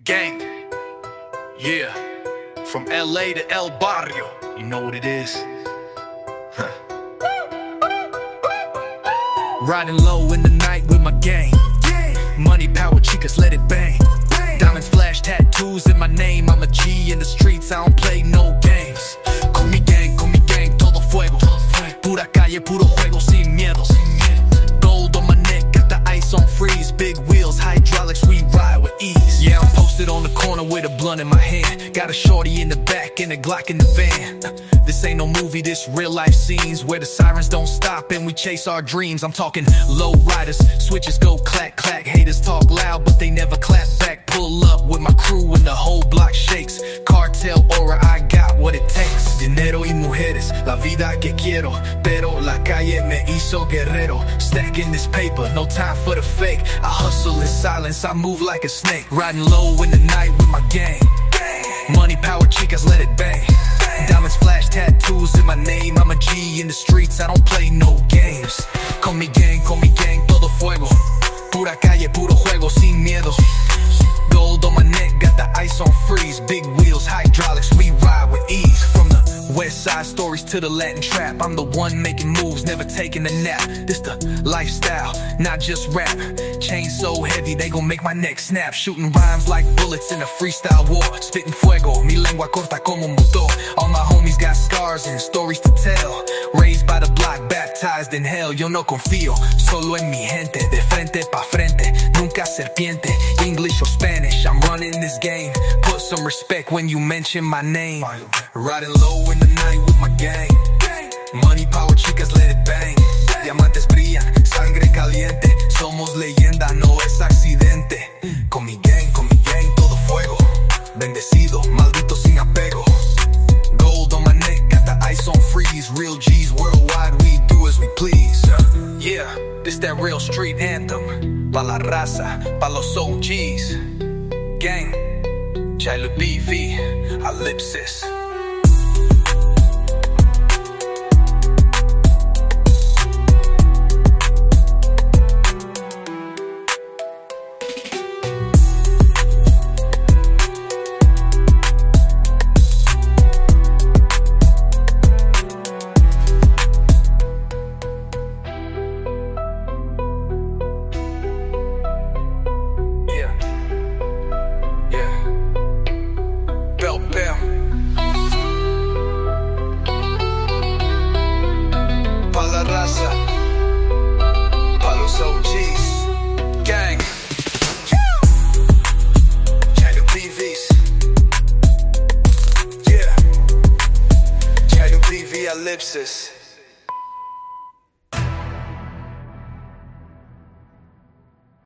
Gang, yeah, from LA to El Barrio, you know what it is. Riding low in the night with my gang. Money, power, chicas, let it bang. Diamonds, flash, tattoos in my name. I'm a G in the streets, I don't play no games. Con mi gang, todo fuego. Pura calle, puro juego, sin miedo. Gold on my neck, got the ice on freeze. Big wheels, hydraulics, we ride with ease. Yeah, I'm posted on the corner with a blunt in my hand. Got a shorty in the back and a Glock in the van. This ain't no movie, this real life scenes where the sirens don't stop and we chase our dreams. I'm talking low riders, switches go clack clack. Haters talk loud but they never clap back. Pull up with my crew and the whole block shakes. Cartel aura, I got what it takes. Dinero y mujeres, la vida que quiero, pero la calle me hizo guerrero. Stacking this paper, no time for the fake. I hustle in silence, I move like a snake. Riding low in the night with my gang. Money, power, chicas, let it bang. Diamonds, flash, tattoos in my name. I'm a G in the streets, I don't play no games. Con mi gang, todo fuego. Pura calle, puro juego, sin miedo. Gold on my neck, got the ice on freeze. Big wheels, hydraulics, we ride with ease. From the west side stories to the Latin trap, I'm the one making moves, never taking a nap. This the lifestyle, not just rap. Chains so heavy, they gon' make my neck snap. Shooting rhymes like bullets in a freestyle war. Spitting fuego, mi lengua corta como un motor. All my homies got scars and stories to tell. Raised by the block, baptized in hell. Yo no confío, solo en mi gente. De frente pa' frente, nunca serpiente. English or Spanish, I'm running this game. Put some respect when you mention my name. Riding low in the night with my gang. Money, power, chicas, let it bang. Diamantes brillan, sangre caliente. Somos leyenda, no es accidente. Con mi gang, todo fuego. Bendecido, maldito sin apego. Gold on my neck, got the ice on freeze. Real G's worldwide, we do as we please. Yeah, this that real street anthem. Pa la raza, pa los OGs. Gang, Chilo BV, Ellipsis. Pa los OGs, gang, Chilo BVs, yeah, Chilo BV Ellipsis.